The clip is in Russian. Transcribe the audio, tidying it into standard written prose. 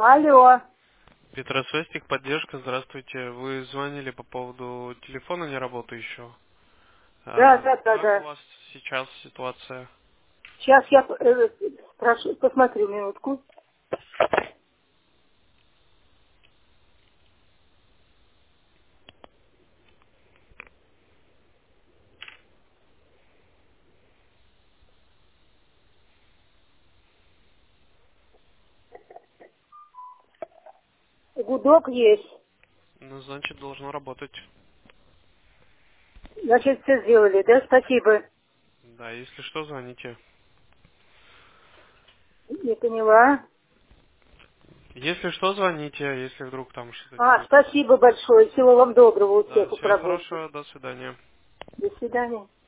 Алло. Петросвязь, техподдержка, здравствуйте. Вы звонили по поводу телефона не работающего. Как у Да. вас сейчас ситуация? Сейчас я прошу, посмотрю минутку. Гудок есть. Ну, значит, должно работать. Значит, все сделали, да? Спасибо. Да, если что, звоните. Не поняла. Если что, звоните, если вдруг там что-то не будет. Спасибо большое. Всего вам доброго, Да, успехов в всего работе. хорошего, до свидания. До свидания.